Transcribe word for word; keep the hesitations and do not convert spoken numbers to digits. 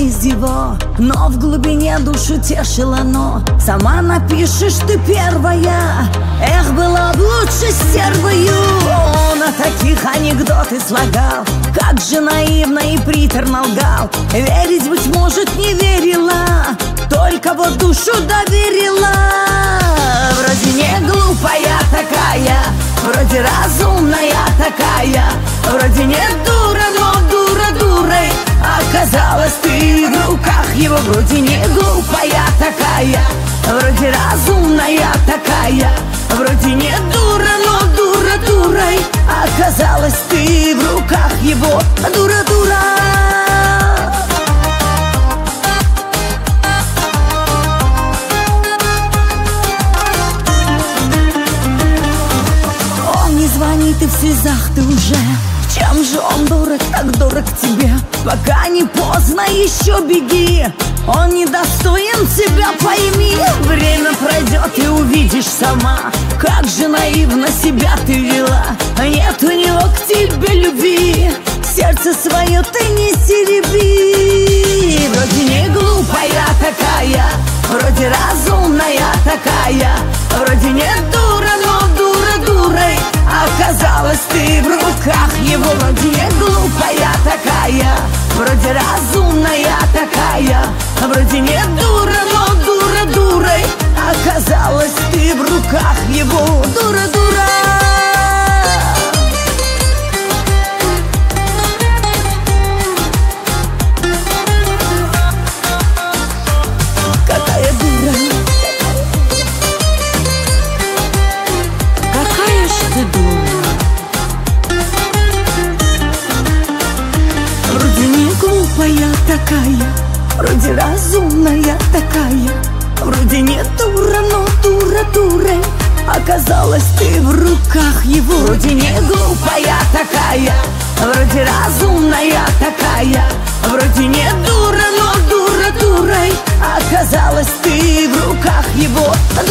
из его, но в глубине душу тешило оно. Сама напишешь ты первая, эх, было б лучше с стервою. Он о таких анекдоты слагал, как же наивно и приторно лгал. Верить, быть может, не верила, только вот душу доверила. Вроде не глупая такая, вроде разумная такая, вроде не дура, но дура дурой. Оказалось, ты в руках его. Вроде не глупая такая, вроде разумная такая, вроде не дура, но дура дурой. Оказалось, ты в руках его. Дура дура. Он не звонит, и в слезах ты уже. Чем же он дурак, так дурак тебе? Пока не поздно, еще беги. Он недостоин тебя, пойми. Время пройдет и увидишь сама, как же наивно себя ты вела. Нет у него к тебе любви, сердце свое ты не тереби. Вроде не глупая такая, вроде разумная такая, вроде не дура, но дура дурой. Оказалось, ты в руках его. Вроде не глупая такая, вроде разумная такая, вроде не дура, но дура дурой. Оказалось, ты в руках его. Дура дура. Какая дура. Какая ж ты дура. Вроде не глупая такая, вроде разумная такая, вроде не дура, но дура дурой. Оказалось, ты в руках его. Вроде не глупая такая, вроде разумная такая, вроде не дура, но дура дурой. Оказалось, ты в руках его.